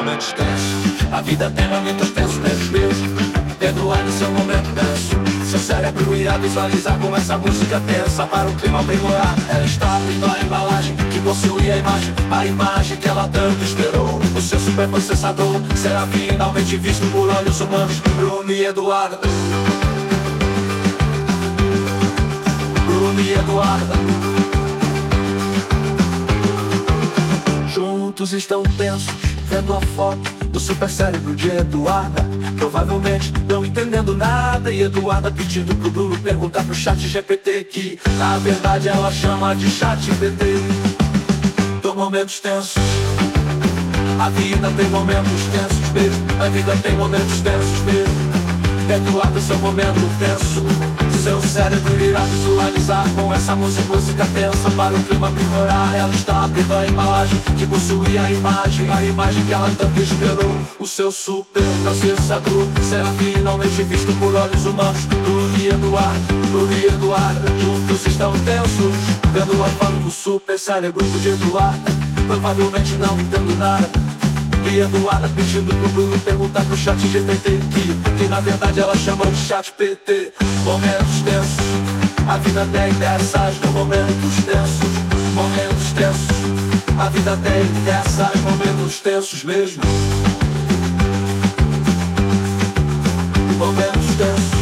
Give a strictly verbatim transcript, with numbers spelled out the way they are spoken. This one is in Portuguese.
momentos tensos. A vida tem momentos tensos, menos mesmo. Eduardo, seu momento tenso. Seu cérebro irá visualizar com essa música tensa. Para o clima aprimorar, ela está abrindo a embalagem que possui a imagem, a imagem que ela tanto esperou. O seu superprocessador será finalmente visto por olhos humanos. Bruno e Eduardo, Bruno e Eduardo, juntos estão tensos, vendo a foto do super cérebro de Eduarda. Provavelmente não entendendo nada, e Eduarda pedindo pro Bruno perguntar pro chat G P T, que na verdade ela chama de chat G P T. Tô momentos tensos. A vida tem momentos tensos mesmo. A vida tem momentos tensos mesmo. Eduardo, seu momento tenso. Seu cérebro irá visualizar com essa música, música tensa. Para o clima aprimorar, ela está abrindo a embalagem que possui a imagem, a imagem que ela tanto esperou. O seu super processador será finalmente visto por olhos humanos. Bruno e Eduardo, Bruno e Eduardo, juntos estão tensos, vendo a foto do super cérebro de Eduardo. Provavelmente não entendo nada, e Eduarda pedindo pro Bruno perguntar pro chat G P T, que, que na verdade ela chama de chat G P T. Momentos tensos. A vida tem dessas, de momentos tensos. Momentos tensos. A vida tem dessas, momentos tensos mesmo. Momentos tensos.